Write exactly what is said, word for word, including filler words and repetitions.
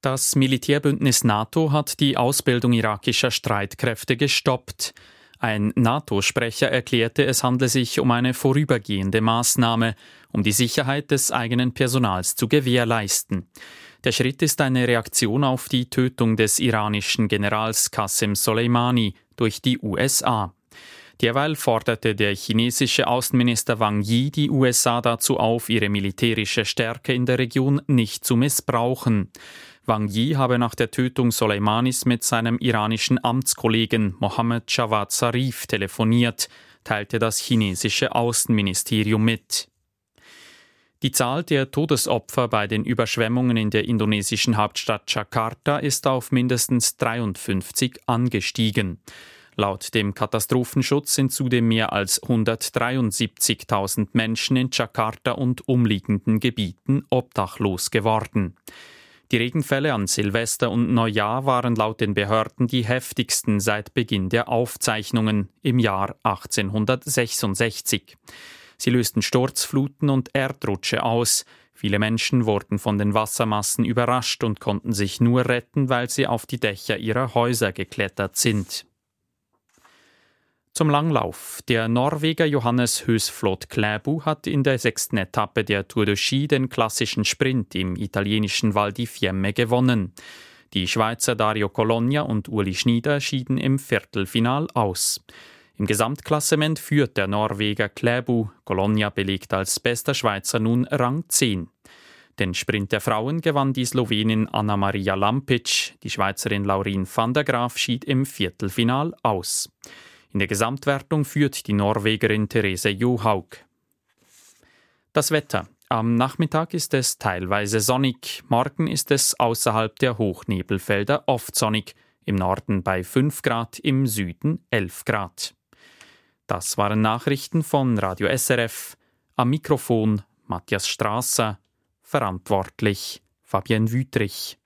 Das Militärbündnis NATO hat die Ausbildung irakischer Streitkräfte gestoppt. Ein NATO-Sprecher erklärte, es handle sich um eine vorübergehende Maßnahme, um die Sicherheit des eigenen Personals zu gewährleisten. Der Schritt ist eine Reaktion auf die Tötung des iranischen Generals Qasem Soleimani durch die U S A. Derweil forderte der chinesische Außenminister Wang Yi die U S A dazu auf, ihre militärische Stärke in der Region nicht zu missbrauchen. Wang Yi habe nach der Tötung Soleimanis mit seinem iranischen Amtskollegen Mohammad Javad Zarif telefoniert, teilte das chinesische Außenministerium mit. Die Zahl der Todesopfer bei den Überschwemmungen in der indonesischen Hauptstadt Jakarta ist auf mindestens dreiundfünfzig angestiegen. Laut dem Katastrophenschutz sind zudem mehr als hundertdreiundsiebzigtausend Menschen in Jakarta und umliegenden Gebieten obdachlos geworden. Die Regenfälle an Silvester und Neujahr waren laut den Behörden die heftigsten seit Beginn der Aufzeichnungen im Jahr achtzehnhundertsechsundsechzig. Sie lösten Sturzfluten und Erdrutsche aus. Viele Menschen wurden von den Wassermassen überrascht und konnten sich nur retten, weil sie auf die Dächer ihrer Häuser geklettert sind. Zum Langlauf. Der Norweger Johannes Høsflot Klæbo hat in der sechsten Etappe der Tour de Ski den klassischen Sprint im italienischen Val di Fiemme gewonnen. Die Schweizer Dario Colonia und Uli Schnieder schieden im Viertelfinal aus. Im Gesamtklassement führt der Norweger Klæbo. Colonia belegt als bester Schweizer nun Rang zehn. Den Sprint der Frauen gewann die Slowenin Anna-Maria Lampic. Die Schweizerin Laurien van der Graaf schied im Viertelfinal aus. In der Gesamtwertung führt die Norwegerin Therese Johaug. Das Wetter. Am Nachmittag ist es teilweise sonnig. Morgen ist es außerhalb der Hochnebelfelder oft sonnig. Im Norden bei fünf Grad, im Süden elf Grad. Das waren Nachrichten von Radio S R F. Am Mikrofon Matthias Strasser. Verantwortlich Fabienne Wüthrich.